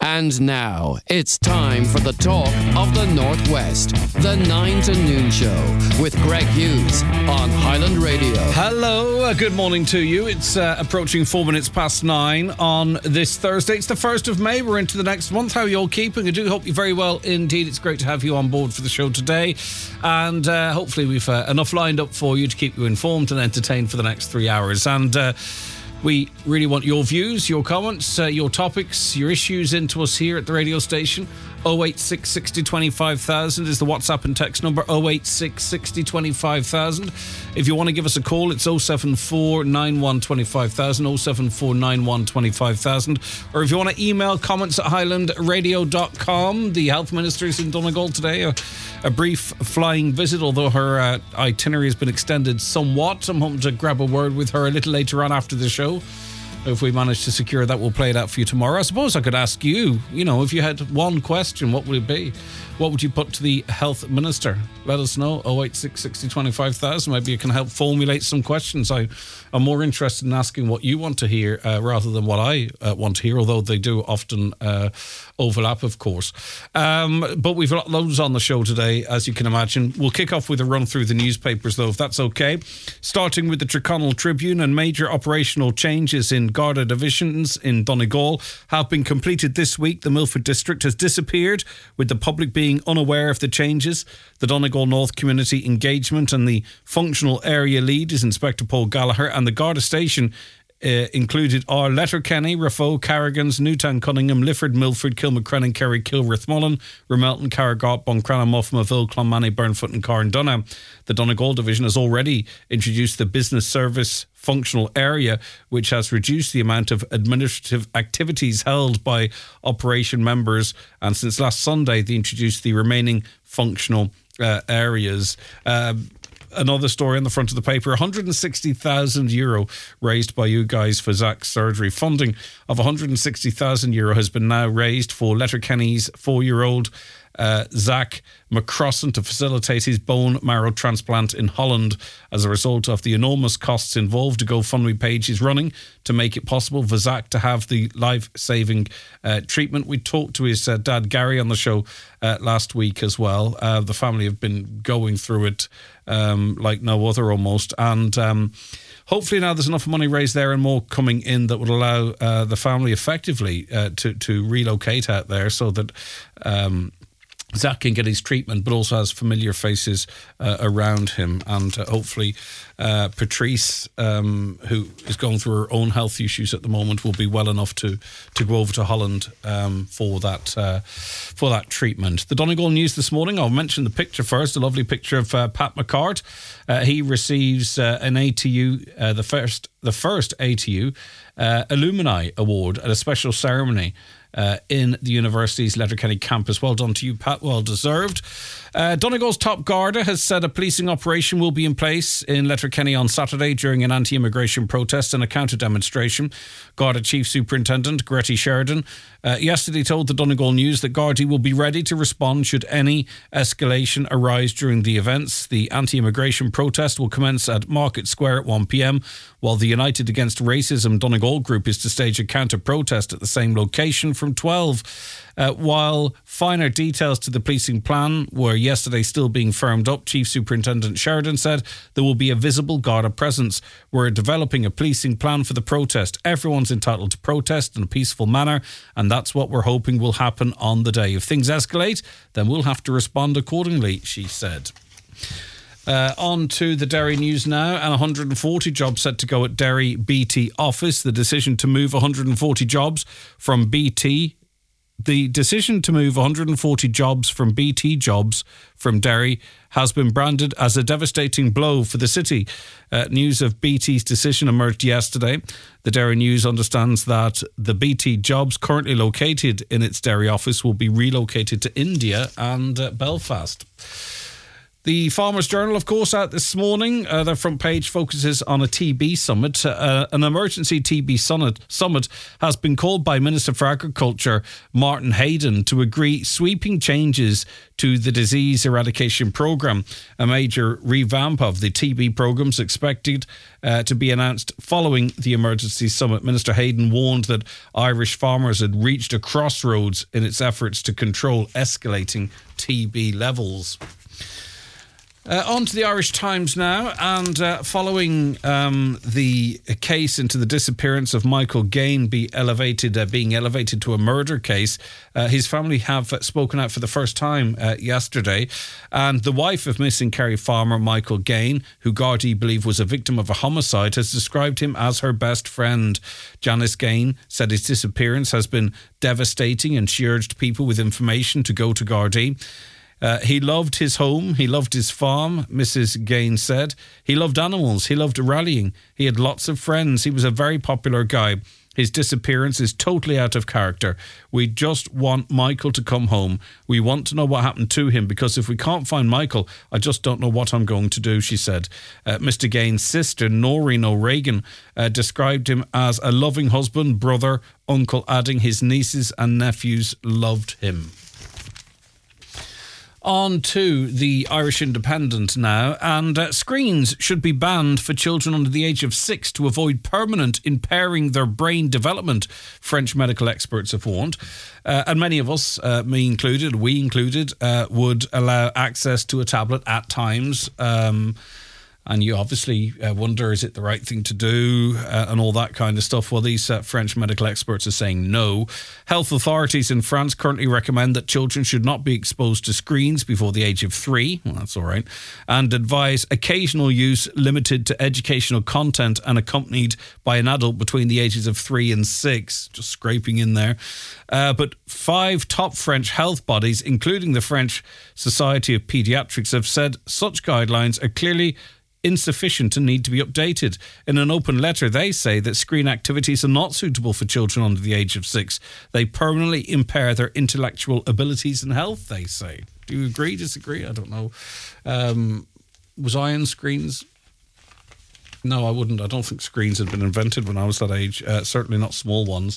And now, it's time for the talk of the Northwest. The 9 to Noon Show with Greg Hughes on Highland Radio. Hello, good morning to you. It's approaching 4 minutes past 9 on this Thursday. It's the 1st of May. We're into the next month. How are you all keeping? I do hope you're very well indeed. It's great to have you on board for the show today. And hopefully we've enough lined up for you to keep you informed and entertained for the next 3 hours. And we really want your views, your comments, your topics, your issues into us here at the radio station. 086 60 25,000 is the WhatsApp and text number. 086 60 25,000. If you want to give us a call, it's 074 91 25,000, 074 91 25,000. Or if you want to email comments at highlandradio.com. The Health Minister is in Donegal today. A brief flying visit, although her itinerary has been extended somewhat. I'm hoping to grab a word with her a little later on after the show. If we manage to secure that, we'll play it out for you tomorrow. I suppose I could ask you, if you had one question, what would it be? What would you put to the Health Minister? Let us know. 086 60 25,000. Maybe you can help formulate some questions. I'm more interested in asking what you want to hear rather than what I want to hear, although they do often overlap, of course. But we've got loads on the show today, as you can imagine. We'll kick off with a run through the newspapers, though, if that's okay. Starting with the Tyrconnell Tribune, and major operational changes in Garda divisions in Donegal have been completed this week. The Milford district has disappeared, with the public being unaware of the changes. The Donegal North Community Engagement and the Functional Area Lead is Inspector Paul Gallagher, and the Garda station included are Letterkenny, Raphoe, Carrigans, Newtown, Cunningham, Lifford, Milford, Kilmacrennan, Kerry, Kilworth-Mullen, Ramelton, Carragart, Buncrana, Muffmaville, Clonmany, Burnfoot and Carndunna. The Donegal division has already introduced the Business Service Functional Area, which has reduced the amount of administrative activities held by operation members, and since last Sunday they introduced the remaining functional areas. Another story on the front of the paper, €160,000 raised by you guys for Zach's surgery. Funding of €160,000 has been now raised for Letterkenny's 4-year-old Zach McCrossan to facilitate his bone marrow transplant in Holland. As a result of the enormous costs involved, a GoFundMe page is running to make it possible for Zach to have the life-saving treatment. We talked to his dad Gary on the show last week as well. The family have been going through it like no other almost, and hopefully now there's enough money raised there and more coming in that would allow the family effectively to relocate out there so that Zach can get his treatment, but also has familiar faces around him. And hopefully Patrice, who is going through her own health issues at the moment, will be well enough to go over to Holland for that treatment. The Donegal News this morning, I'll mention the picture first, a lovely picture of Pat McCart. He receives an ATU, the first ATU Alumni Award at a special ceremony in the university's Letterkenny campus. Well done to you, Pat. Well deserved. Donegal's top Garda has said a policing operation will be in place in Letterkenny on Saturday during an anti-immigration protest and a counter-demonstration. Garda Chief Superintendent Gretty Sheridan yesterday told the Donegal News that Gardaí will be ready to respond should any escalation arise during the events. The anti-immigration protest will commence at Market Square at 1 p.m, while the United Against Racism Donegal group is to stage a counter-protest at the same location from 12. While finer details to the policing plan were yesterday still being firmed up, Chief Superintendent Sheridan said there will be a visible Garda presence. We're developing a policing plan for the protest. Everyone's entitled to protest in a peaceful manner, and that's what we're hoping will happen on the day. If things escalate, then we'll have to respond accordingly, she said. On to the Derry News now, and 140 jobs set to go at Derry BT office. The decision to move 140 jobs from BT jobs from BT Jobs from Derry has been branded as a devastating blow for the city. News of BT's decision emerged yesterday. The Derry News understands that the BT Jobs currently located in its Derry office will be relocated to India and Belfast. The Farmers Journal, of course, out this morning. Their front page focuses on a TB summit. An emergency TB summit has been called by Minister for Agriculture, Martin Hayden, to agree sweeping changes to the disease eradication programme. A major revamp of the TB programme is expected to be announced following the emergency summit. Minister Hayden warned that Irish farmers had reached a crossroads in its efforts to control escalating TB levels. On to the Irish Times now, and following the case into the disappearance of Michael Gain being elevated to a murder case, his family have spoken out for the first time yesterday, and the wife of missing Kerry farmer Michael Gain, who Gardaí believe was a victim of a homicide, has described him as her best friend. Janice Gain said his disappearance has been devastating, and she urged people with information to go to Gardaí. He loved his home. He loved his farm, Mrs. Gain said. He loved animals. He loved rallying. He had lots of friends. He was a very popular guy. His disappearance is totally out of character. We just want Michael to come home. We want to know what happened to him, because if we can't find Michael, I just don't know what I'm going to do, she said. Mr. Gain's sister, Noreen O'Regan, described him as a loving husband, brother, uncle, adding his nieces and nephews loved him. On to the Irish Independent now, and screens should be banned for children under the age of 6 to avoid permanent impairing their brain development, French medical experts have warned. And many of us, we included, would allow access to a tablet at times. And you obviously wonder, is it the right thing to do and all that kind of stuff? Well, these French medical experts are saying no. Health authorities in France currently recommend that children should not be exposed to screens before the age of 3. Well, that's all right. And advise occasional use limited to educational content and accompanied by an adult between the ages of 3 and 6. Just scraping in there. But 5 top French health bodies, including the French Society of Pediatrics, have said such guidelines are clearly insufficient and need to be updated. In an open letter, they say that screen activities are not suitable for children under the age of 6. They permanently impair their intellectual abilities and health, they say. Do you agree, disagree? I don't know. Was I on screens? No, I wouldn't. I don't think screens had been invented when I was that age. Certainly not small ones.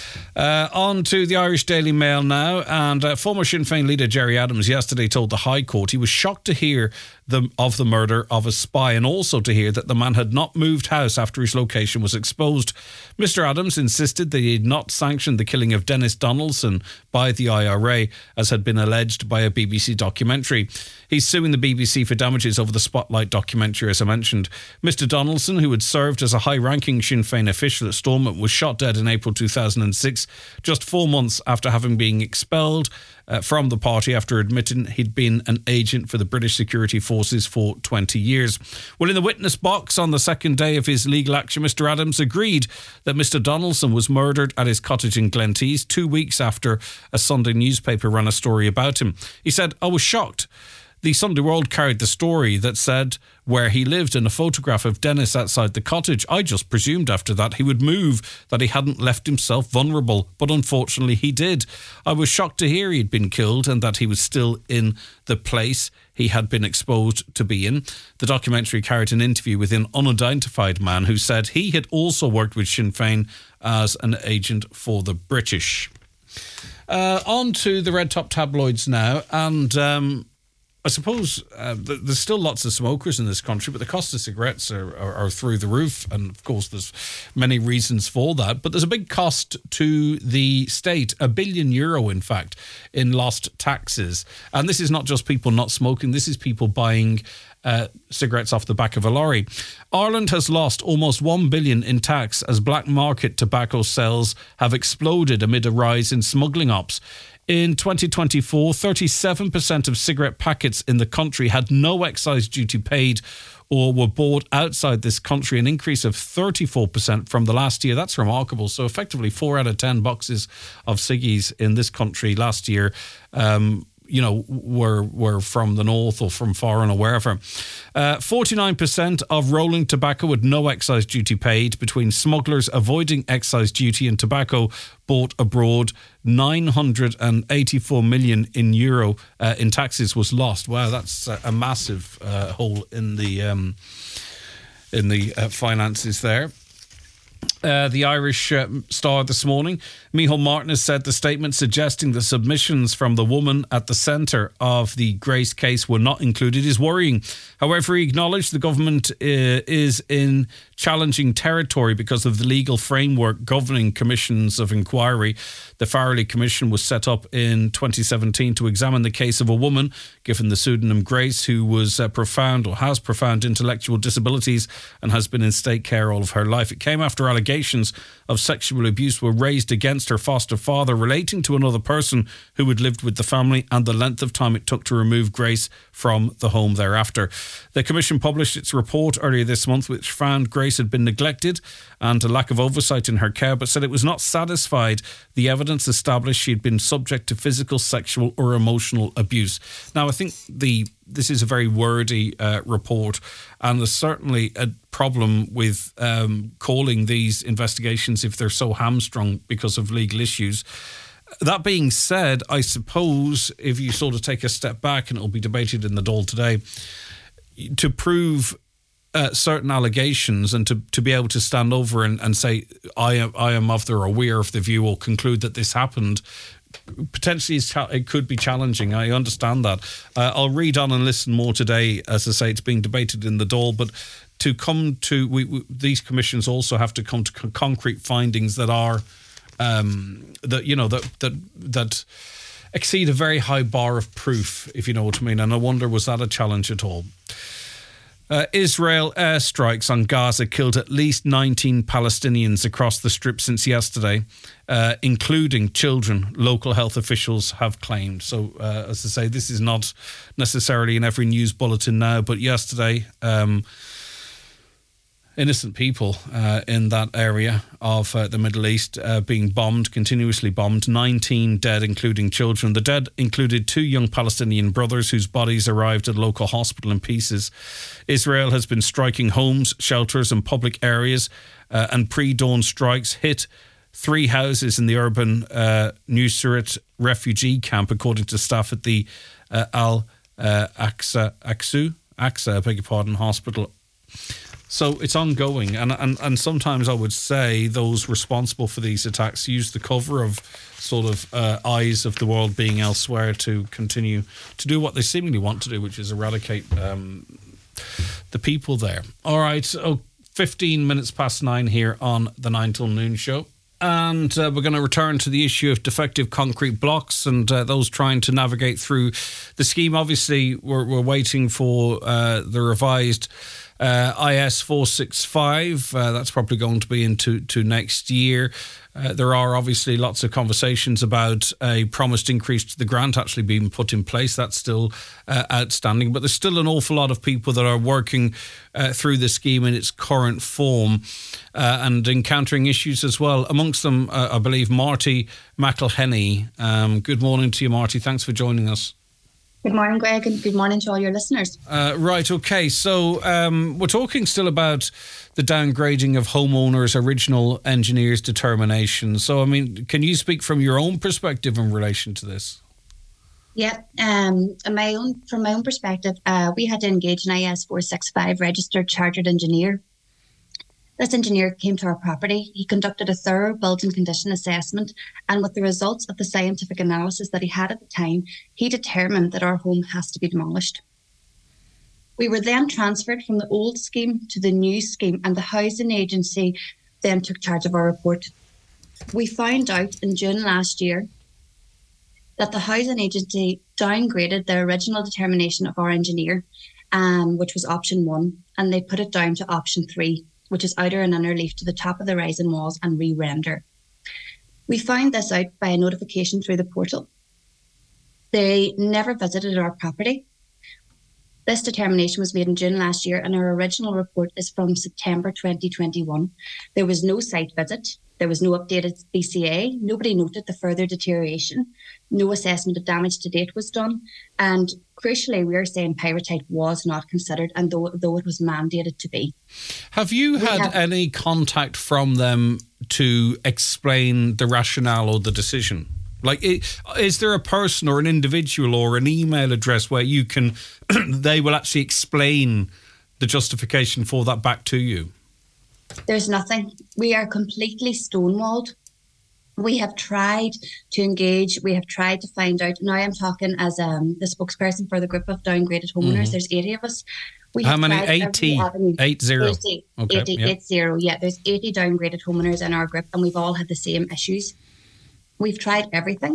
On to the Irish Daily Mail now. And former Sinn Féin leader Gerry Adams yesterday told the High Court he was shocked to hear of the murder of a spy, and also to hear that the man had not moved house after his location was exposed. Mr. Adams insisted that he had not sanctioned the killing of Dennis Donaldson by the IRA, as had been alleged by a BBC documentary. He's suing the BBC for damages over the Spotlight documentary, as I mentioned. Mr. Donaldson, who had served as a high-ranking Sinn Féin official at Stormont, was shot dead in April 2006, just 4 months after having been expelled from the party after admitting he'd been an agent for the British security forces for 20 years. Well, in the witness box on the second day of his legal action, Mr. Adams agreed that Mr. Donaldson was murdered at his cottage in Glentees 2 weeks after a Sunday newspaper ran a story about him. He said, "I was shocked. The Sunday World carried the story that said where he lived and a photograph of Dennis outside the cottage. I just presumed after that he would move, that he hadn't left himself vulnerable, but unfortunately he did. I was shocked to hear he'd been killed and that he was still in the place he had been exposed to be in." The documentary carried an interview with an unidentified man who said he had also worked with Sinn Féin as an agent for the British. On to the red top tabloids now, and I suppose there's still lots of smokers in this country, but the cost of cigarettes are through the roof. And, of course, there's many reasons for that. But there's a big cost to the state, €1 billion, in fact, in lost taxes. And this is not just people not smoking. This is people buying cigarettes off the back of a lorry. Ireland has lost almost $1 billion in tax as black market tobacco sales have exploded amid a rise in smuggling ops. In 2024, 37% of cigarette packets in the country had no excise duty paid or were bought outside this country, an increase of 34% from the last year. That's remarkable. So effectively 4 out of 10 boxes of ciggies in this country last year were from the north or from foreign or wherever. 49% of rolling tobacco with no excise duty paid. Between smugglers avoiding excise duty and tobacco bought abroad, 984 million euro in taxes was lost. Wow, that's a massive hole in the finances there. The Irish Star this morning, Micheál Martin has said the statement suggesting the submissions from the woman at the centre of the Grace case were not included is worrying. However, he acknowledged the government is in challenging territory because of the legal framework governing commissions of inquiry. The Farrelly Commission was set up in 2017 to examine the case of a woman given the pseudonym Grace, who was has profound intellectual disabilities and has been in state care all of her life. It came after allegations of sexual abuse were raised against her foster father relating to another person who had lived with the family and the length of time it took to remove Grace from the home thereafter. The Commission published its report earlier this month, which found Grace had been neglected and a lack of oversight in her care, but said it was not satisfied the evidence established she had been subject to physical, sexual or emotional abuse. Now, I think this is a very wordy report, and there's certainly a problem with calling these investigations if they're so hamstrung because of legal issues. That being said, I suppose if you sort of take a step back, and it'll be debated in the Dáil today, to prove certain allegations and to be able to stand over and say, I am of the, or we're of the view, or conclude that this happened, potentially it could be challenging. I understand that. I'll read on and listen more today. As I say, it's being debated in the Dáil, but to come to these commissions also have to come to concrete findings that are that exceed a very high bar of proof, if you know what I mean. And I wonder, was that a challenge at all? Israel airstrikes on Gaza killed at least 19 Palestinians across the Strip since yesterday, including children, local health officials have claimed. So, as I say, this is not necessarily in every news bulletin now, but yesterday, innocent people in that area of the Middle East being bombed, continuously bombed, 19 dead, including children. The dead included 2 young Palestinian brothers whose bodies arrived at a local hospital in pieces. Israel has been striking homes, shelters and public areas, and pre-dawn strikes hit 3 houses in the urban Nuseirat refugee camp, according to staff at the Al-Aqsa hospital. So it's ongoing, and sometimes I would say those responsible for these attacks use the cover of sort of eyes of the world being elsewhere to continue to do what they seemingly want to do, which is eradicate the people there. All right, 15 minutes past 9 here on the 9 till noon show. And we're going to return to the issue of defective concrete blocks and those trying to navigate through the scheme. Obviously, we're waiting for the revised IS 465. That's probably going to be into next year. There are obviously lots of conversations about a promised increase to the grant actually being put in place. That's still outstanding. But there's still an awful lot of people that are working through the scheme in its current form and encountering issues as well. Amongst them, I believe, Marty McElhenney. Good morning to you, Marty. Thanks for joining us. Good morning, Greg, and good morning to all your listeners. Right, okay. So we're talking still about the downgrading of homeowners' original engineer's determination. So, I mean, can you speak from your own perspective in relation to this? Yeah, from my own perspective, we had to engage an IS 465 registered chartered engineer. This engineer came to our property. He conducted a thorough build and condition assessment, and with the results of the scientific analysis that he had at the time, he determined that our home has to be demolished. We were then transferred from the old scheme to the new scheme, and the housing agency then took charge of our report. We found out in June last year that the housing agency downgraded their original determination of our engineer, which was option 1, and they put it down to option 3, which is outer and inner leaf to the top of the rising walls and re-render. We found this out by a notification through the portal. They never visited our property. This determination was made in June last year, and our original report is from September 2021. There was no site visit. There was no updated BCA. Nobody noted the further deterioration. No assessment of damage to date was done. And crucially, we are saying pyrite was not considered, and though it was mandated to be. Have you had any contact from them to explain the rationale or the decision? Like, is there a person or an individual or an email address where you can, they will actually explain the justification for that back to you? There's nothing. We are completely stonewalled. We have tried to engage. We have tried to find out. Now I'm talking as the spokesperson for the group of downgraded homeowners. There's 80 of us. How many? 80? 80. 80. Okay. 80, yeah. 80. Yeah, there's 80 downgraded homeowners in our group, and we've all had the same issues. We've tried everything.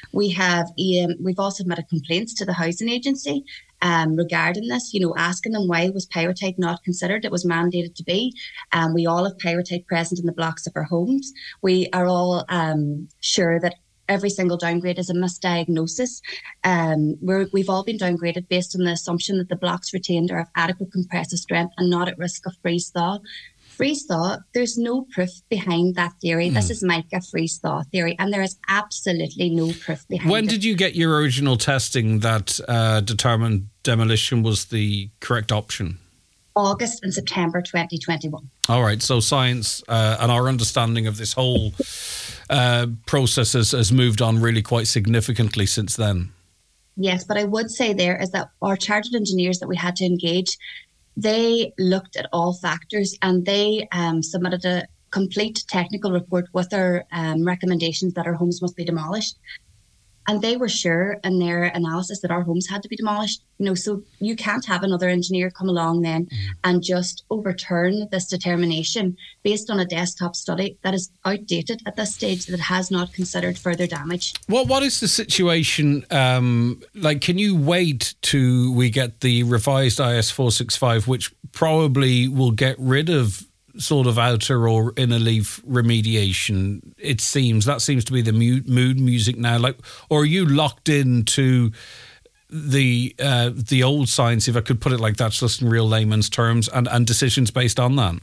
We've all submitted complaints to the housing agency regarding this, asking them why was pyrite not considered. It was mandated to be. We all have pyrite present in the blocks of our homes. We are all sure that every single downgrade is a misdiagnosis. We've all been downgraded based on the assumption that the blocks retained are of adequate compressive strength and not at risk of freeze thaw. Freeze thaw, there's no proof behind that theory. This is MICA freeze thaw theory, and there is absolutely no proof behind it. When did you get your original testing that determined demolition was the correct option? August and September 2021. All right, so science and our understanding of this whole process has moved on really quite significantly since then. Yes, but I would say there is that our chartered engineers that we had to engage, they looked at all factors, and they submitted a complete technical report with their recommendations that our homes must be demolished. And they were sure in their analysis that our homes had to be demolished. So you can't have another engineer come along then and just overturn this determination based on a desktop study that is outdated at this stage, that has not considered further damage. What is the situation like? Can you wait till we get the revised IS 465, which probably will get rid of sort of outer or inner leaf remediation? It seems that seems to be the mood music now. Like, or are you locked into the old science, if I could put it like that, just in real layman's terms, and decisions based on that?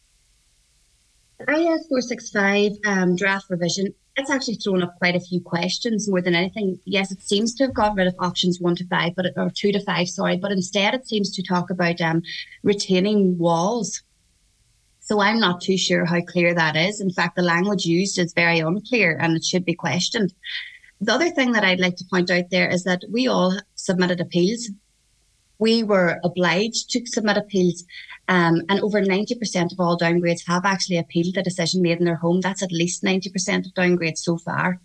IS 465 draft revision, it's actually thrown up quite a few questions more than anything. Yes, it seems to have got rid of options 1 to 5, or 2 to 5, sorry, but instead it seems to talk about retaining walls. So I'm not too sure how clear that is. In fact, the language used is very unclear, and it should be questioned. The other thing that I'd like to point out there is that we all submitted appeals. We were obliged to submit appeals, and over 90% of all downgrades have actually appealed the decision made in their home. That's at least 90% of downgrades so far.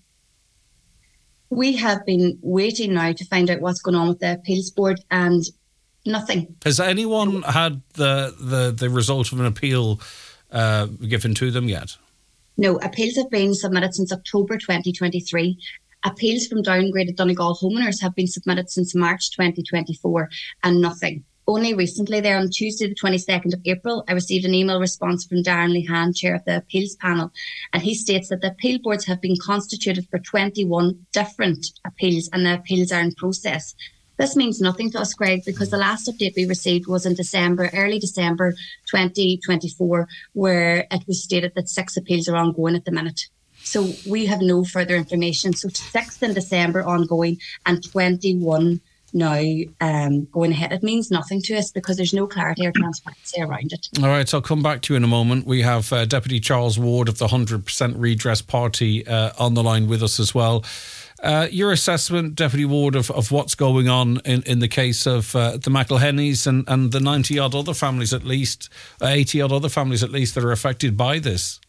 We have been waiting now to find out what's going on with the appeals board, and nothing. Has anyone had the result of an appeal given to them yet? No, appeals have been submitted since October 2023. Appeals from downgraded Donegal homeowners have been submitted since March 2024, and nothing. Only recently, there on Tuesday, the 22nd of April, I received an email response from Darren Lehan, chair of the appeals panel, and he states that the appeal boards have been constituted for 21 different appeals, and the appeals are in process. This means nothing to us, Greg, because the last update we received was in early December 2024, where it was stated that 6 appeals are ongoing at the minute. So we have no further information. So 6 in December ongoing and 21 now going ahead. It means nothing to us because there's no clarity or transparency around it. All right, so I'll come back to you in a moment. We have Deputy Charles Ward of the 100% Redress Party on the line with us as well. Your assessment, Deputy Ward, of what's going on in the case of the McElhennys and the 90-odd other families at least, 80-odd other families at least that are affected by this.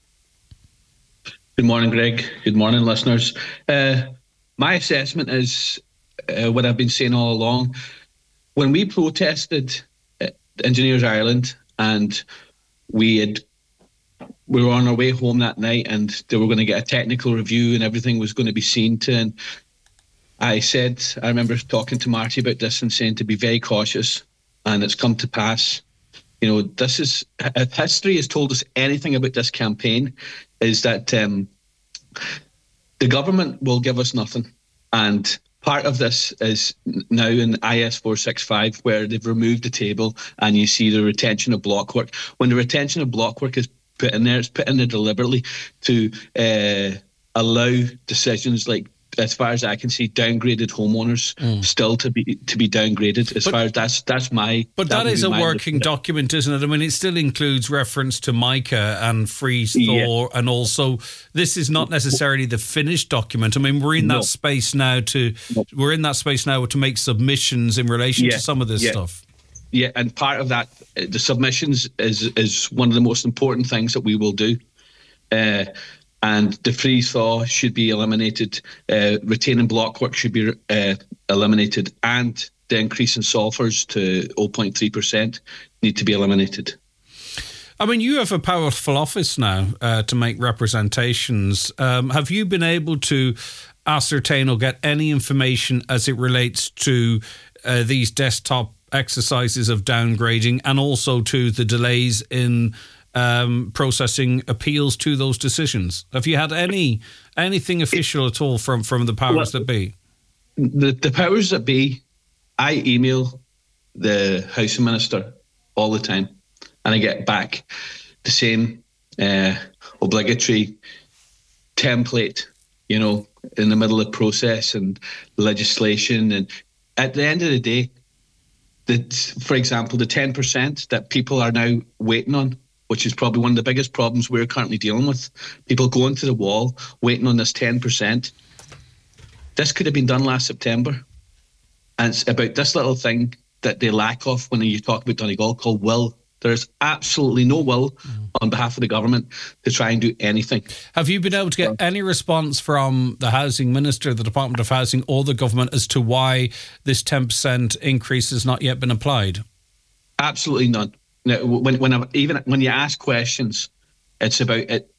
Good morning, Greg. Good morning, listeners. My assessment is what I've been saying all along. When we protested Engineers Ireland and we were on our way home that night and they were going to get a technical review and everything was going to be seen to, and I remember talking to Marty about this and saying to be very cautious, and it's come to pass. This is, if history has told us anything about this campaign, is that the government will give us nothing and part of this is now in IS 465, where they've removed the table and you see the retention of block work. When the retention of block work is put in there, it's put in there deliberately to allow decisions like, as far as I can see, downgraded homeowners still to be downgraded. But that is a working document, isn't it? I mean, it still includes reference to MICA and freeze thaw, and also this is not necessarily the finished document. I mean, we're in that space now to make submissions in relation to some of this stuff. Yeah, and part of that, the submissions is one of the most important things that we will do. And the freeze thaw should be eliminated. Retaining block work should be eliminated, and the increase in sulphurs to 0.3% need to be eliminated. I mean, you have a powerful office now to make representations. Have you been able to ascertain or get any information as it relates to these desktop exercises of downgrading, and also to the delays in processing appeals to those decisions? Have you had anything official at all from the powers that be? The powers that be, I email the housing minister all the time, and I get back the same obligatory template, in the middle of process and legislation. And at the end of the day, for example, the 10% that people are now waiting on, which is probably one of the biggest problems we're currently dealing with. People going to the wall, waiting on this 10%. This could have been done last September. And it's about this little thing that they lack of when you talk about Donegal, called will. There's absolutely no will on behalf of the government to try and do anything. Have you been able to get any response from the Housing Minister, the Department of Housing, or the government as to why this 10% increase has not yet been applied? Absolutely none. Now, when you ask questions, it's about it.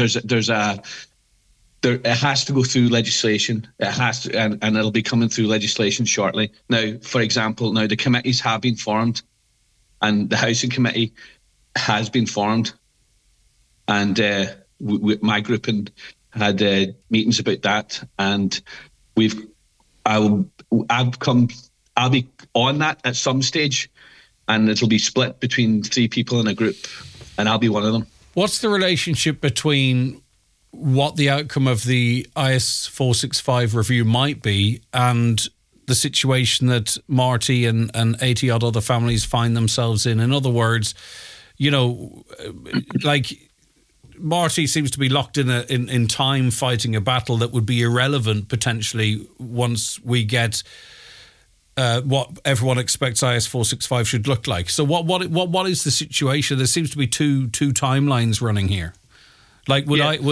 It has to go through legislation. It has to, and it'll be coming through legislation shortly. Now, for example, the committees have been formed, and the Housing Committee has been formed, and my group had meetings about that, and I'll be on that at some stage. And it'll be split between 3 people in a group, and I'll be one of them. What's the relationship between what the outcome of the IS 465 review might be and the situation that Marty and 80-odd other families find themselves in? In other words, like Marty seems to be locked in time fighting a battle that would be irrelevant potentially once we get what everyone expects IS 465 should look like. So what is the situation? There seems to be two timelines running here. Like,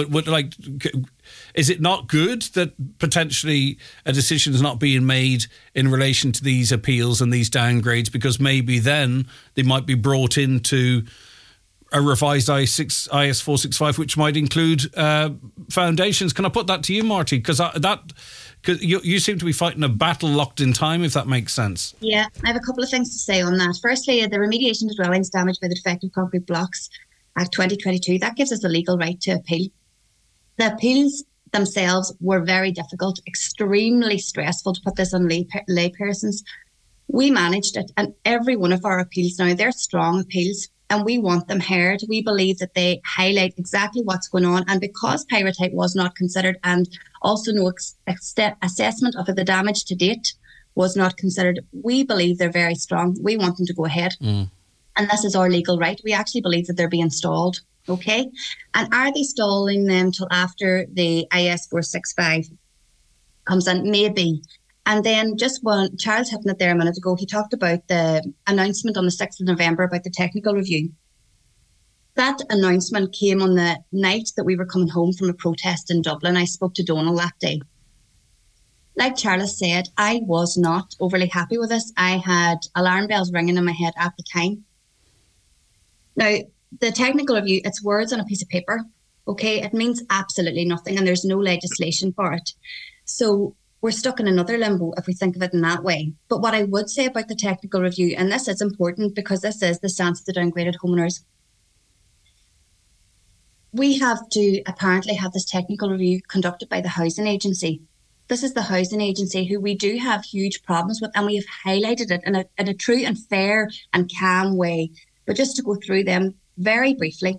is it not good that potentially a decision is not being made in relation to these appeals and these downgrades, because maybe then they might be brought into a revised IS 465, which might include foundations? Can I put that to you, Marty? Because you seem to be fighting a battle locked in time, if that makes sense. Yeah, I have a couple of things to say on that. Firstly, the Remediation to Dwellings Damaged by the Defective Concrete Blocks Act 2022, that gives us the legal right to appeal. The appeals themselves were very difficult, extremely stressful, to put this on lay persons. We managed it, and every one of our appeals now, they're strong appeals, and we want them heard. We believe that they highlight exactly what's going on, and because pyrite was not considered, and also no assessment of the damage to date was not considered, we believe they're very strong. We want them to go ahead. And this is our legal right. We actually believe that they're being stalled. Okay. And are they stalling them till after the IS 465 comes in? Maybe. And then just when Charles hit it there a minute ago, he talked about the announcement on the 6th of November about the technical review. That announcement came on the night that we were coming home from a protest in Dublin. I spoke to Donal that day. Like Charles said, I was not overly happy with this. I had alarm bells ringing in my head at the time. Now, the technical review, it's words on a piece of paper, okay? It means absolutely nothing, and there's no legislation for it. So we're stuck in another limbo if we think of it in that way. But what I would say about the technical review, and this is important because this is the stance of the downgraded homeowners, we have to apparently have this technical review conducted by the housing agency This is the housing agency who we do have huge problems with, and we have highlighted it in a true and fair and calm way. But just to go through them very briefly,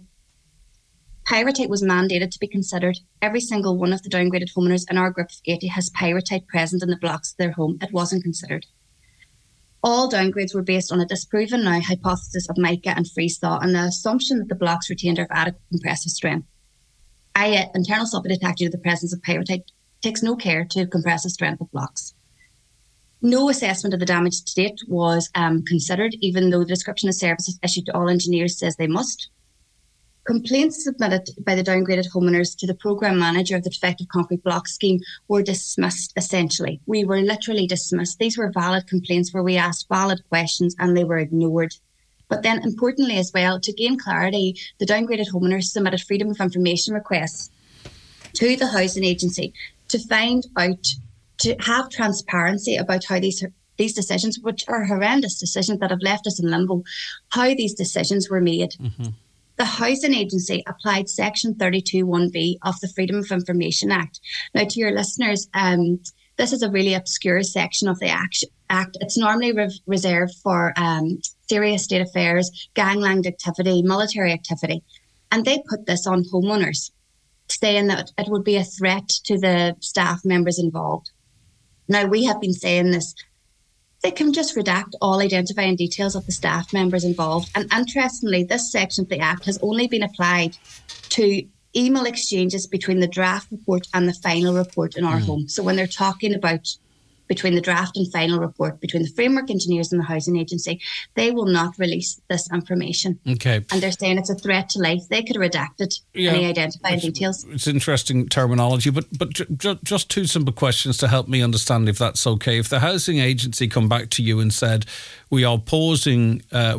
pyrite was mandated to be considered. Every single one of the downgraded homeowners in our group of 80 has pyrite present in the blocks of their home. It wasn't considered. All downgrades were based on a disproven now hypothesis of mica and freeze thaw and the assumption that the blocks retained are of adequate compressive strength. Internal sulfate detector due to the presence of pyrite takes no care to compressive strength of blocks. No assessment of the damage to date was considered, even though the description of services issued to all engineers says they must. Complaints submitted by the downgraded homeowners to the programme manager of the defective concrete block scheme were dismissed, essentially. We were literally dismissed. These were valid complaints where we asked valid questions and they were ignored. But then, importantly as well, to gain clarity, the downgraded homeowners submitted freedom of information requests to the housing agency to find out, to have transparency about how these decisions, which are horrendous decisions that have left us in limbo, how these decisions were made. Mm-hmm. The Housing Agency applied Section 32(1)(b) of the Freedom of Information Act. Now, to your listeners, this is a really obscure section of the Act. It's normally reserved for serious state affairs, gangland activity, military activity. And they put this on homeowners, saying that it would be a threat to the staff members involved. Now, we have been saying this. They can just redact all identifying details of the staff members involved. And interestingly, this section of the Act has only been applied to email exchanges between the draft report and the final report in our home. So when they're talking about between the draft and final report, between the framework engineers and the housing agency, they will not release this information. Okay. And they're saying it's a threat to life. They could have redacted any identifying details. It's interesting terminology, but just two simple questions to help me understand if that's okay. If the housing agency come back to you and said, we are pausing the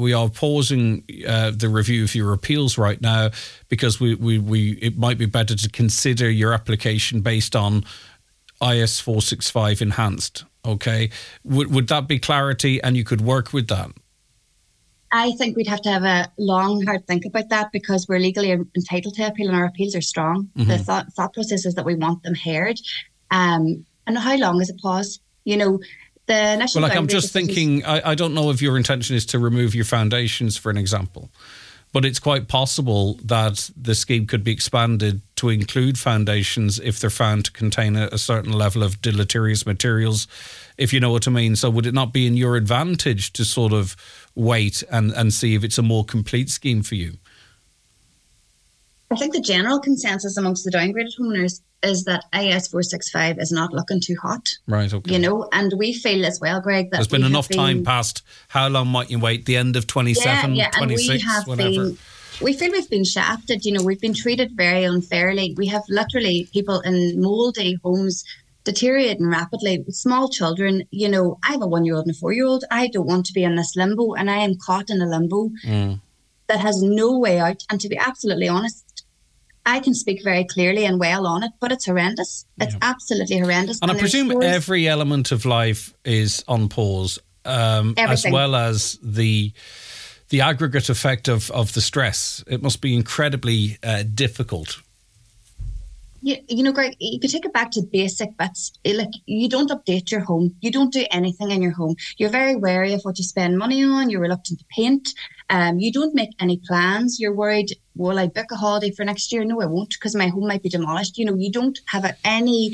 review of your appeals right now because it might be better to consider your application based on IS 465 enhanced, okay? Would that be clarity and you could work with that? I think we'd have to have a long, hard think about that because we're legally entitled to appeal and our appeals are strong. Mm-hmm. The thought process is that we want them heard. And how long is a pause? You know, the National I'm just thinking, I don't know if your intention is to remove your foundations, for an example. But it's quite possible that the scheme could be expanded to include foundations if they're found to contain a certain level of deleterious materials, if you know what I mean. So would it not be in your advantage to sort of wait and see if it's a more complete scheme for you? I think the general consensus amongst the downgraded homeowners is that IS 465 is not looking too hot. Right, okay. You know, and we feel as well, Greg, that there's been enough time passed. How long might you wait? The end of 27, 26, whatever? We feel we've been shafted. You know, we've been treated very unfairly. We have literally people in mouldy homes deteriorating rapidly with small children. You know, I have a 1-year-old and a 4-year-old. I don't want to be in this limbo, and I am caught in a limbo that has no way out. And to be absolutely honest, I can speak very clearly and well on it, but it's horrendous. It's absolutely horrendous. And I presume every element of life is on pause, as well as the aggregate effect of the stress. It must be incredibly difficult. You know, Greg, you could take it back to basic bits. Like, you don't update your home. You don't do anything in your home. You're very wary of what you spend money on. You're reluctant to paint. You don't make any plans. You're worried, will I book a holiday for next year? No, I won't, because my home might be demolished. You know, you don't have any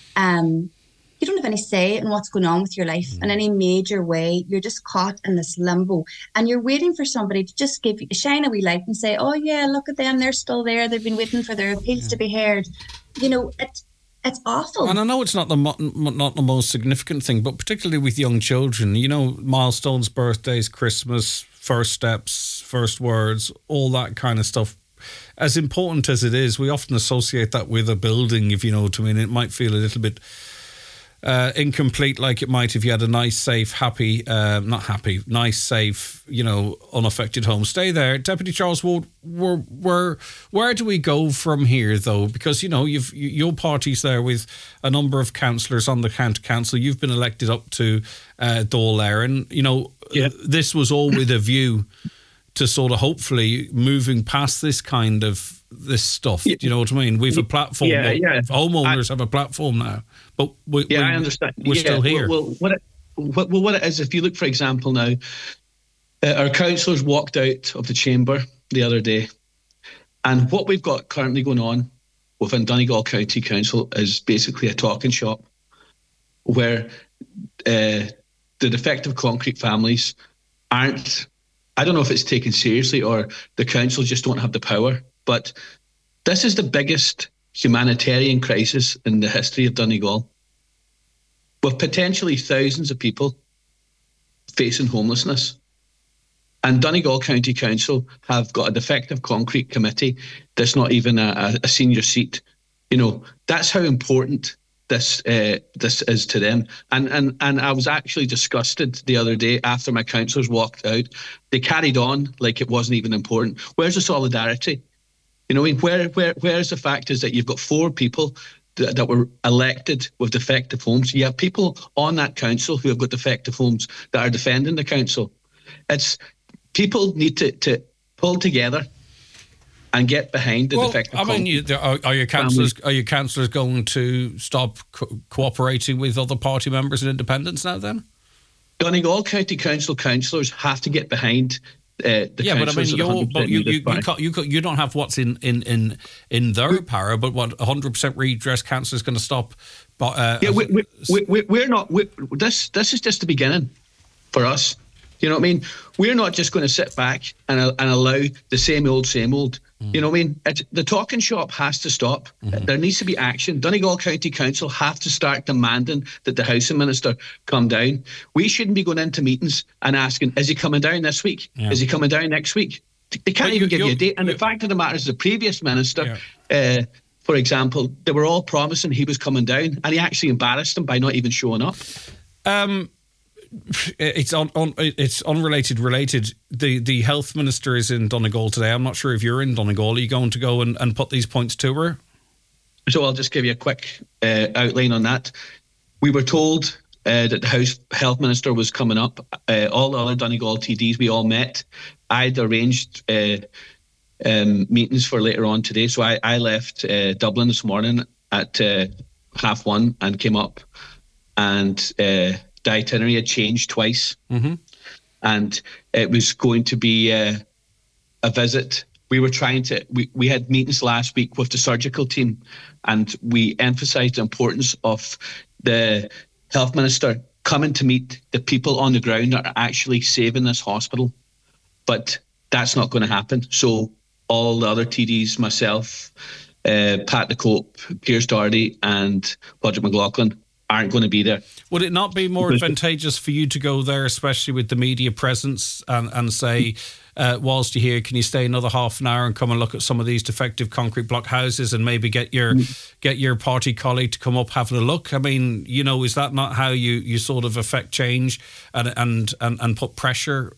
say in what's going on with your life in any major way. You're just caught in this limbo, and you're waiting for somebody to just shine a wee light and say, oh yeah, look at them, they're still there, they've been waiting for their appeals to be heard. You know, it's awful. And I know it's not the most significant thing, but particularly with young children, you know, milestones, birthdays, Christmas, first steps, first words, all that kind of stuff. As important as it is, we often associate that with a building, if you know what I mean. It might feel a little bit incomplete, like it might if you had a nice, safe, nice, safe, you know, unaffected home. Stay there. Deputy Charles Ward, where do we go from here, though? Because, you know, your party's there with a number of councillors on the county council. You've been elected up to Dáil there, and, you know, this was all with a view to sort of hopefully moving past this kind of this stuff. Do you know what I mean? We've a platform. Homeowners have a platform now, but I understand. We're still here. What it is, if you look, for example, now, our councillors walked out of the chamber the other day, and what we've got currently going on within Donegal County Council is basically a talking shop where the defective concrete families aren't, I don't know if it's taken seriously or the council just don't have the power, but this is the biggest humanitarian crisis in the history of Donegal, with potentially thousands of people facing homelessness. And Donegal County Council have got a defective concrete committee that's not even a senior seat. You know, that's how important this is to them. And I was actually disgusted the other day after my councillors walked out. They carried on like it wasn't even important. Where's the solidarity? You know, where's the fact is that you've got 4 people that were elected with defective homes. You have people on that council who have got defective homes that are defending the council. People need to pull together and get behind the defective. I mean, are your councillors going to stop cooperating with other party members and independents now? Then Donegal County Council councillors have to get behind. But I mean, you don't have what's in their power, but what 100% redress council is going to stop. We're not. This is just the beginning for us. You know what I mean? We're not just going to sit back and allow the same old. You know what I mean? The talking shop has to stop. Mm-hmm. There needs to be action. Donegal County Council have to start demanding that the housing minister come down. We shouldn't be going into meetings and asking, is he coming down this week? Yeah. Is he coming down next week? They can't even give you a date. And the fact of the matter is the previous minister, for example, they were all promising he was coming down, and he actually embarrassed them by not even showing up. It's unrelated. Related. The health minister is in Donegal today. I'm not sure if you're in Donegal. Are you going to go and put these points to her? So I'll just give you a quick outline on that. We were told that the health minister was coming up. All the other Donegal TDs, we all met. I'd arranged meetings for later on today. So I left Dublin this morning at 1:30 and came up, and the itinerary had changed twice. Mm-hmm. And it was going to be a visit. We were we had meetings last week with the surgical team, and we emphasised the importance of the health minister coming to meet the people on the ground that are actually saving this hospital. But that's not going to happen. So all the other TDs, myself, Pat the Cope, Piers Doherty and Padraig McLaughlin, aren't going to be there. Would it not be more advantageous for you to go there, especially with the media presence, and say, whilst you're here, can you stay another half an hour and come and look at some of these defective concrete block houses and maybe get your party colleague to come up having a look? I mean, you know, is that not how you sort of affect change and put pressure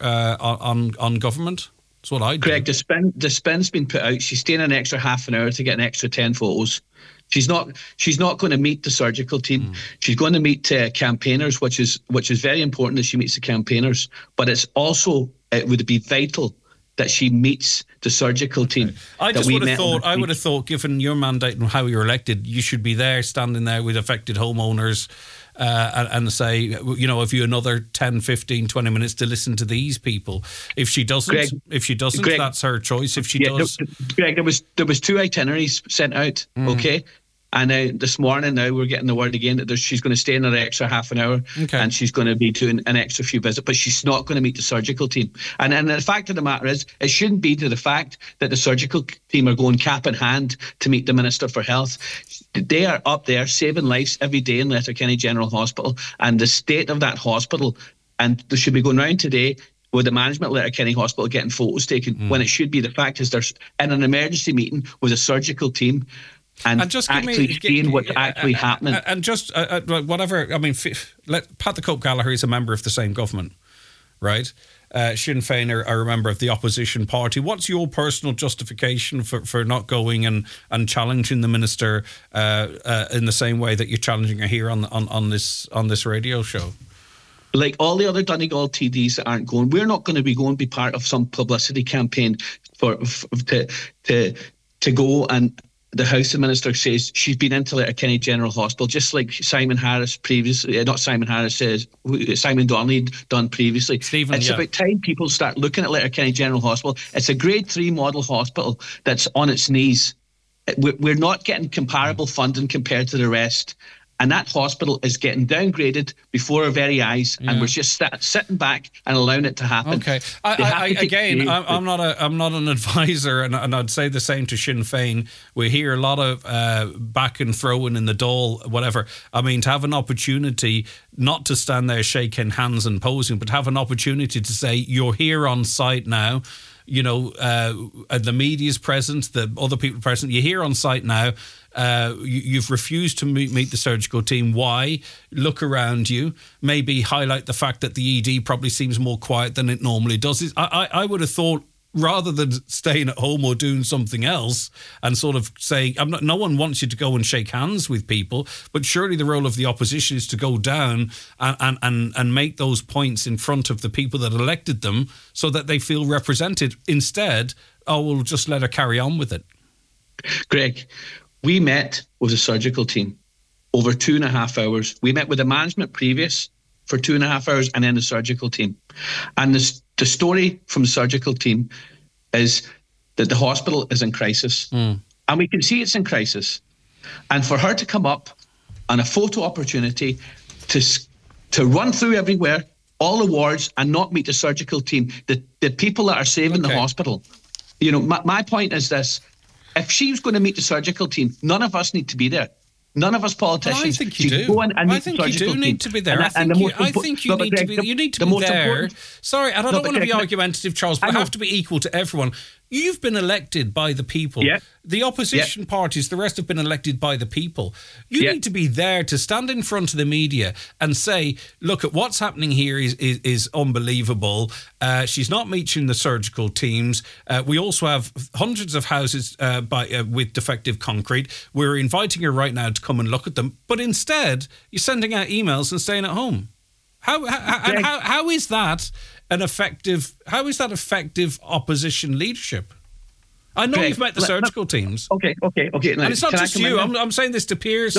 on government? That's what I do. Greg, the spin's been put out. She's staying an extra half an hour to get an extra 10 photos. She's not going to meet the surgical team. She's going to meet campaigners, which is very important that she meets the campaigners. But it would be vital that she meets the surgical team. I would have thought, given your mandate and how you're elected, you should be there, standing there with affected homeowners, and say, you know, if you another 10, 15, 20 minutes to listen to these people. If she doesn't, Greg, that's her choice. If she does, Greg, there was 2 itineraries sent out. Okay. And this morning now we're getting the word again that she's going to stay another extra half an hour, and she's going to be doing an extra few visits, but she's not going to meet the surgical team. And the fact of the matter is, it shouldn't be to the fact that the surgical team are going cap in hand to meet the Minister for Health. They are up there saving lives every day in Letterkenny General Hospital, and the state of that hospital, and they should be going round today with the management at Letterkenny Hospital getting photos taken, when it should be the fact is there's in an emergency meeting with a surgical team and just seeing what's actually happening. And just whatever, I mean, Pat the Cope Gallagher is a member of the same government, right? Sinn Féin are a member of the opposition party. What's your personal justification for not going and challenging the minister in the same way that you're challenging her here on this radio show? Like all the other Donegal TDs that aren't going, we're not going to be part of some publicity campaign to to go and the House Minister says she's been into Letterkenny General Hospital, just like Simon Harris previously, not Simon Harris, says Simon Donnelly done previously. It's about time people start looking at Letterkenny General Hospital. It's a grade 3 model hospital that's on its knees. We're not getting comparable funding compared to the rest. And that hospital is getting downgraded before our very eyes, and we're just sitting back and allowing it to happen. Okay, I'm not an advisor, and I'd say the same to Sinn Féin. We hear a lot of back and throwing in the Dáil, whatever. I mean, to have an opportunity not to stand there shaking hands and posing, but have an opportunity to say, you're here on site now. You know, the media's present, the other people present. You're here on site now. You've refused to meet the surgical team. Why? Look around you. Maybe highlight the fact that the ED probably seems more quiet than it normally does. I would have thought, rather than staying at home or doing something else and sort of saying, no one wants you to go and shake hands with people, but surely the role of the opposition is to go down and make those points in front of the people that elected them so that they feel represented. Instead, we'll just let her carry on with it. Greg, we met with the surgical team over 2.5 hours. We met with the management previous for 2.5 hours and then the surgical team. And the story from the surgical team is that the hospital is in crisis. And we can see it's in crisis. And for her to come up on a photo opportunity to run through everywhere, all the wards, and not meet the surgical team, the people that are saving the hospital. You know, my point is this. If she was going to meet the surgical team, none of us need to be there. None of us politicians. Well, I think you do. I think you do need to be there. I think you need to be. You need to be there. Sorry, and I don't want to be argumentative, Charles, but I have to be equal to everyone. You've been elected by the people. Yeah. The opposition parties, the rest have been elected by the people. You need to be there to stand in front of the media and say, look, at what's happening here is unbelievable. She's not meeting the surgical teams. We also have hundreds of houses with defective concrete. We're inviting her right now to come and look at them. But instead, you're sending out emails and staying at home. How is that effective opposition leadership? I know you've met the surgical teams. Okay. And it's not just you. I'm saying this to peers. No,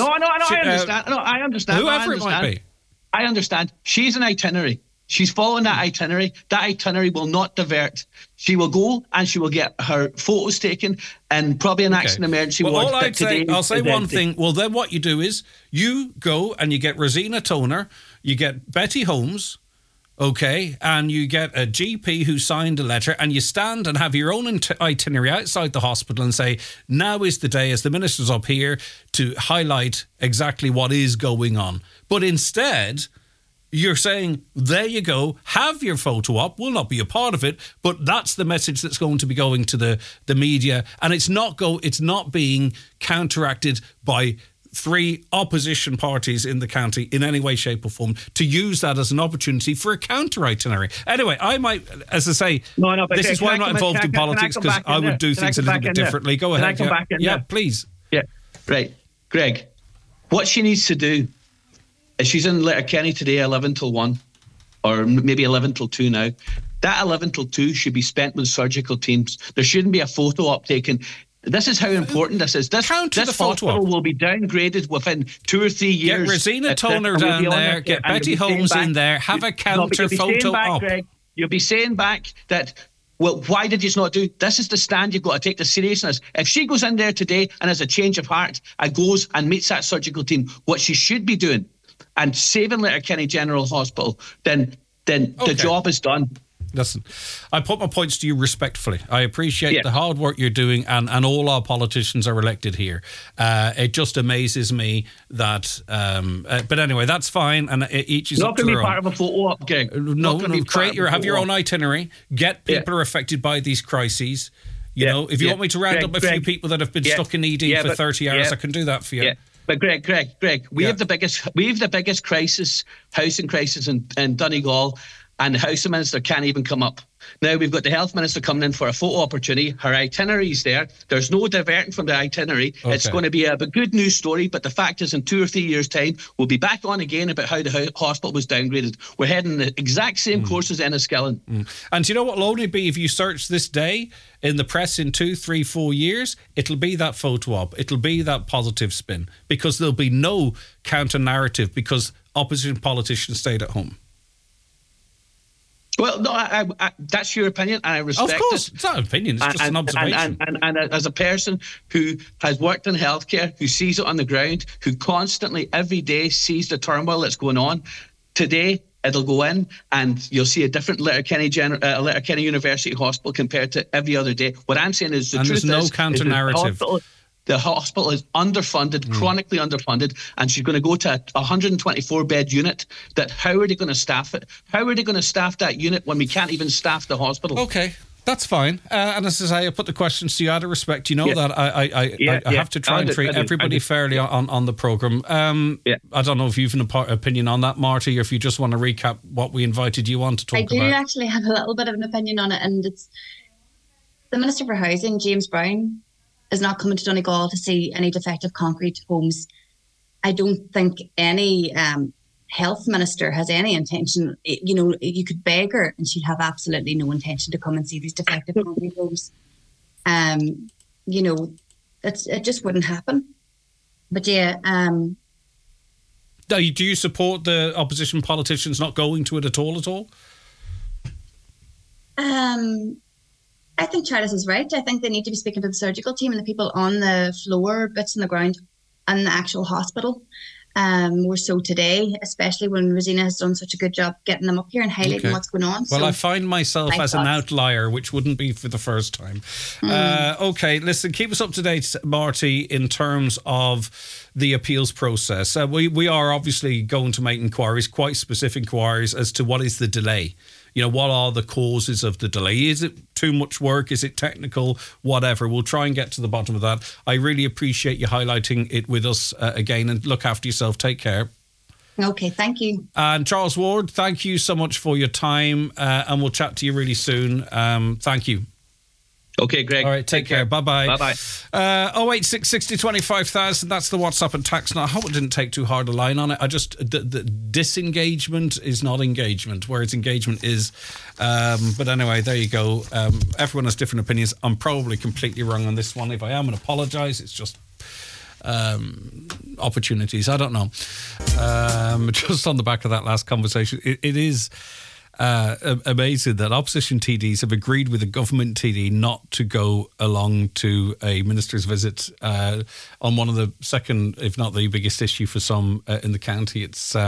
I understand. Whoever it might be. I understand. She's an itinerary. She's following that itinerary. That itinerary will not divert. She will go and she will get her photos taken and probably an accident emergency ward. I'll say one thing. Well, then what you do is you go and you get Rosina Toner, you get Betty Holmes, okay, and you get a GP who signed a letter, and you stand and have your own itinerary outside the hospital and say, now is the day, as the minister's up here, to highlight exactly what is going on. But instead, you're saying, there you go, have your photo op, we'll not be a part of it, but that's the message that's going to be going to the media, and it's not being counteracted by 3 opposition parties in the county in any way, shape or form to use that as an opportunity for a counter itinerary. Anyway, I might, as I say, this is why I'm not involved in politics, because I would do things a little bit differently. Go ahead. Yeah, please. Yeah, right. Greg, what she needs to do is, she's in Letterkenny today 11 till 1, or maybe 11 till 2 now. That 11 till 2 should be spent with surgical teams. There shouldn't be a photo op taken. This is how important this is. This hospital will be downgraded within 2 or 3 years. Get Rosina Toner down there, get Betty Holmes in there, have a counter photo op. Greg, you'll be saying back that, well, why did you not do? This is the stand you've got to take the seriousness. If she goes in there today and has a change of heart and goes and meets that surgical team, what she should be doing, and saving Letterkenny General Hospital, then the job is done. Listen, I put my points to you respectfully. I appreciate the hard work you're doing, and all our politicians are elected here. It just amazes me that... but anyway, that's fine, and each is not up to their own. Not going to be part of a photo op, Greg. Have your own itinerary. Get people who are affected by these crises. You know, if you want me to round up a few people that have been stuck in ED for 30 hours, I can do that for you. Yeah. But Greg, we have the biggest crisis, housing crisis in Donegal. and the Housing Minister can't even come up. Now we've got the Health Minister coming in for a photo opportunity. Her itinerary's there. There's no diverting from the itinerary. Okay. It's going to be a good news story, but the fact is in 2 or 3 years' time, we'll be back on again about how the hospital was downgraded. We're heading the exact same course as Enniskillen. And do you know what will only be, if you search this day in the press in 2, 3, 4 years, it'll be that photo op. It'll be that positive spin, because there'll be no counter-narrative because opposition politicians stayed at home. Well, no, I, that's your opinion, and I respect it. Of course, it's not an opinion, it's just an observation. And as a person who has worked in healthcare, who sees it on the ground, who constantly, every day, sees the turmoil that's going on, today it'll go in and you'll see a different Letterkenny University Hospital compared to every other day. What I'm saying is the truth is... And there's no counter-narrative. The hospital is underfunded, chronically underfunded, and she's going to go to a 124-bed unit. That how are they going to staff it? How are they going to staff that unit when we can't even staff the hospital? Okay, that's fine. And as I say, I put the questions to you out of respect. You know that I have to try and treat everybody fairly on the programme. I don't know if you've an opinion on that, Marty, or if you just want to recap what we invited you on to talk about. I do actually have a little bit of an opinion on it, and it's the Minister for Housing, James Brown, is not coming to Donegal to see any defective concrete homes. I don't think any health minister has any intention. You know, you could beg her and she'd have absolutely no intention to come and see these defective concrete homes. You know, it just wouldn't happen. But yeah. Do you support the opposition politicians not going to it at all? I think Charles is right. I think they need to be speaking to the surgical team and the people on the floor, bits on the ground, and the actual hospital. More so today, especially when Rosina has done such a good job getting them up here and highlighting what's going on. Well, I find myself as an outlier, which wouldn't be for the first time. Okay, listen, keep us up to date, Marty, in terms of the appeals process. We are obviously going to make inquiries, quite specific inquiries, as to what is the delay. You know, what are the causes of the delay? Is it too much work? Is it technical? Whatever. We'll try and get to the bottom of that. I really appreciate you highlighting it with us again, and look after yourself. Take care. Okay, thank you. And Charles Ward, thank you so much for your time, and we'll chat to you really soon. Thank you. Okay, Greg. All right, take care. Bye-bye. Bye-bye. 086 60 25,000. That's the WhatsApp and text. Now, I hope it didn't take too hard a line on it. The disengagement is not engagement, whereas engagement is. But anyway, there you go. Everyone has different opinions. I'm probably completely wrong on this one. If I am, and apologise. It's just opportunities. I don't know. Just on the back of that last conversation, it is... amazing that opposition TDs have agreed with a government TD not to go along to a minister's visit on one of the second, if not the biggest issue for some in the county.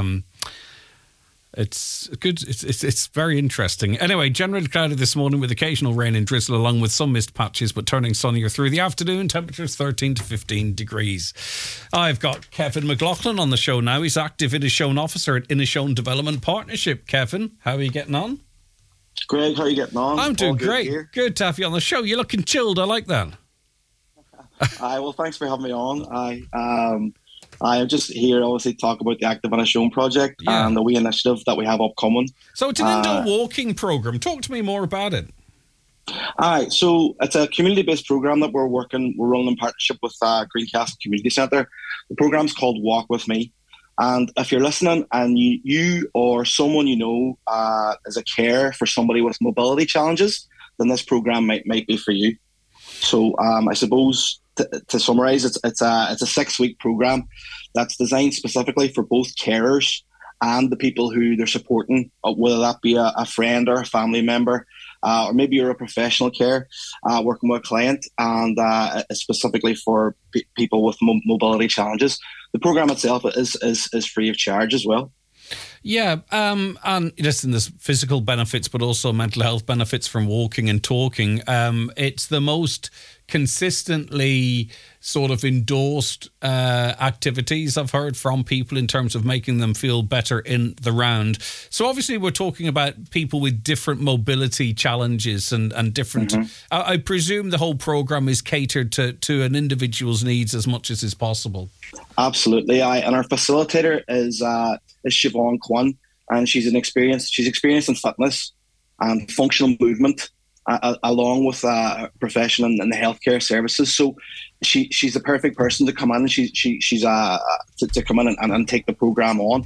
It's good. It's very interesting. Anyway, generally cloudy this morning with occasional rain and drizzle along with some mist patches, but turning sunnier through the afternoon. Temperatures 13 to 15 degrees. I've got Kevin McLaughlin on the show now. He's active Inishowen officer at Inishowen Development Partnership. Kevin, how are you getting on? Greg, how are you getting on? I'm doing great. Good to have you on the show. You're looking chilled. I like that. Well, thanks for having me on. I'm just here, obviously, to talk about the Active Inishowen project and the wee initiative that we have upcoming. So it's an indoor walking programme. Talk to me more about it. So it's a community-based programme that we're running in partnership with Greencastle Community Centre. The programme's called Walk With Me. And if you're listening and you or someone you know is a carer for somebody with mobility challenges, then this programme might be for you. So I suppose... To summarise, it's a 6-week programme that's designed specifically for both carers and the people who they're supporting, whether that be a friend or a family member, or maybe you're a professional care working with a client, and specifically for people with mobility challenges. The programme itself is free of charge as well. Yeah, and listen, there's physical benefits, but also mental health benefits from walking and talking. It's the most consistently sort of endorsed activities I've heard from people in terms of making them feel better in the round. So obviously we're talking about people with different mobility challenges and different... I presume the whole programme is catered to an individual's needs as much as is possible. Absolutely, and our facilitator is Siobhan Kwan. and she's experienced in fitness and functional movement, along with a profession in the healthcare services. So she's the perfect person to come in, and she's to come in and take the program on.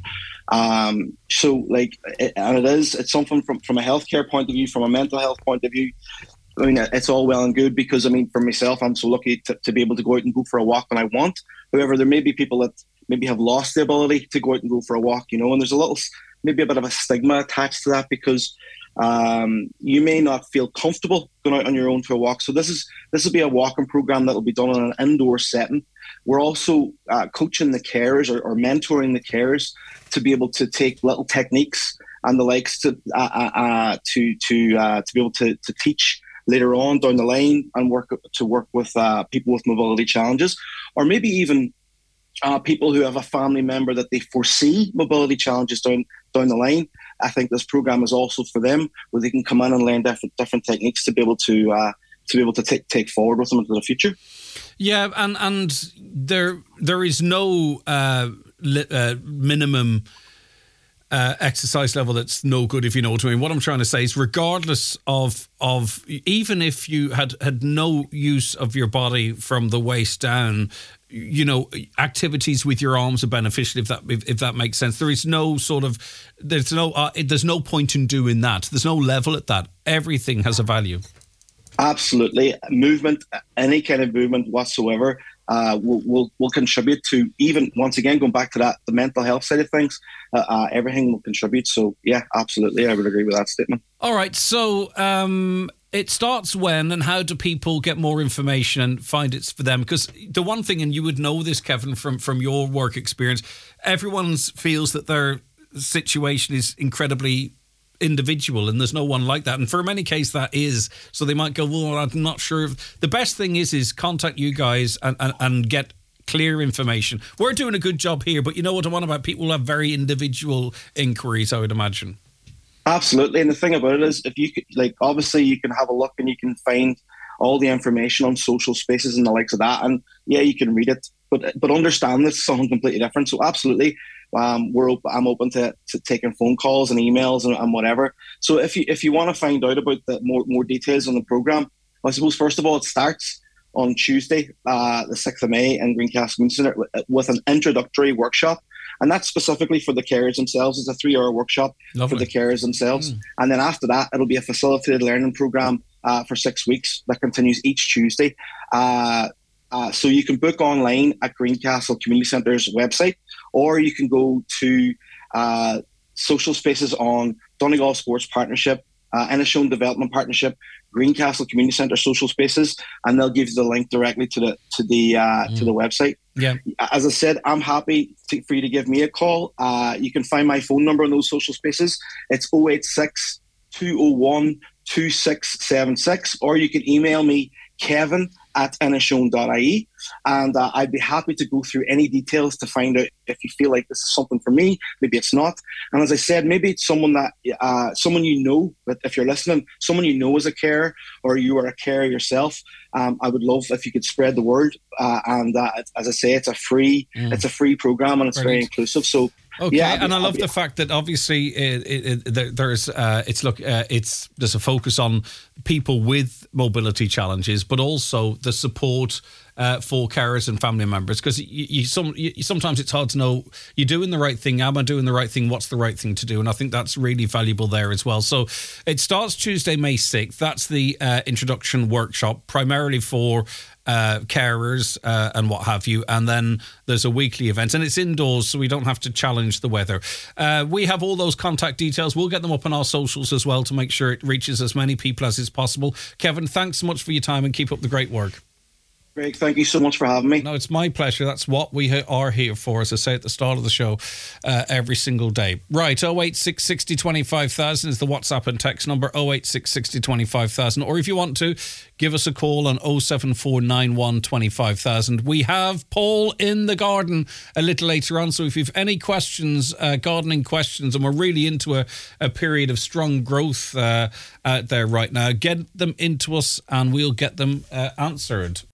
It's something from a healthcare point of view, from a mental health point of view. I mean, it's all well and good, because I mean, for myself, I'm so lucky to be able to go out and go for a walk when I want. However, there may be people that maybe have lost the ability to go out and go for a walk, and there's maybe a bit of a stigma attached to that, because you may not feel comfortable going out on your own for a walk. So this will be a walking program that will be done in an indoor setting. We're also coaching the carers or mentoring the carers to be able to take little techniques and the likes to be able to teach later on down the line, and work with people with mobility challenges, or maybe even people who have a family member that they foresee mobility challenges down the line. I think this program is also for them, where they can come in and learn different techniques to be able to take forward with them into the future. Yeah, and there is no minimum exercise level that's no good, if you know what I mean. What I'm trying to say is, regardless of even if you had no use of your body from the waist down, activities with your arms are beneficial, if that makes sense. There's no point in doing that. There's no level at that. Everything has a value. Absolutely. Movement, any kind of movement whatsoever, will contribute to, even once again, going back to that, the mental health side of things, everything will contribute. So yeah, absolutely, I would agree with that statement. All right, so it starts when, and how do people get more information and find it's for them? Because the one thing, and you would know this, Kevin, from your work experience, everyone feels that their situation is incredibly individual, and there's no one like that, and for many cases that is, so they might go, well, I'm not sure. The best thing is contact you guys and get clear information. We're doing a good job here, but you know what I want about people who have very individual inquiries, I would imagine. Absolutely, and the thing about it is, if you could, obviously you can have a look and you can find all the information on social spaces and the likes of that, and yeah, you can read it, but understand this is something completely different. So absolutely, I'm open to taking phone calls and emails and whatever. So if you want to find out about the more details on the program, I suppose first of all, it starts on Tuesday, the 6th of May in Greencastle Community Centre with an introductory workshop. And that's specifically for the carers themselves. It's a 3-hour workshop. Lovely. For the carers themselves. And then after that, it'll be a facilitated learning program for 6 weeks that continues each Tuesday. So you can book online at Greencastle Community Centre's website, or you can go to social spaces on Donegal Sports Partnership, Inishowen Development Partnership, Greencastle Community Centre social spaces, and they'll give you the link directly to the website. Yeah. As I said, I'm happy for you to give me a call. You can find my phone number in those social spaces. It's 086 201 2676, or you can email me, kevin@inishowen.ie, and I'd be happy to go through any details to find out if you feel like this is something for me. Maybe it's not. And as I said, maybe it's someone that someone you know, but if you're listening, someone you know is a carer, or you are a carer yourself. I would love if you could spread the word. And as I say, it's a free program, and it's very inclusive. So. Okay, yeah, and I love the fact that obviously there's a focus on people with mobility challenges, but also the support for carers and family members, because sometimes it's hard to know, you're doing the right thing, am I doing the right thing, what's the right thing to do? And I think that's really valuable there as well. So it starts Tuesday, May 6th. That's the introduction workshop, primarily for carers and what have you, and then there's a weekly event, and it's indoors, so we don't have to challenge the weather. We have all those contact details. We'll get them up on our socials as well to make sure it reaches as many people as is possible. Kevin, thanks so much for your time, and keep up the great work. Greg, thank you so much for having me. No, it's my pleasure. That's what we are here for, as I say at the start of the show, every single day. Right, 086 60 25,000 is the WhatsApp and text number, 086 60 25,000. Or if you want to, give us a call on 07491 25,000. We have Paul in the garden a little later on, so if you've any questions, gardening questions, and we're really into a period of strong growth out there right now, get them into us and we'll get them answered.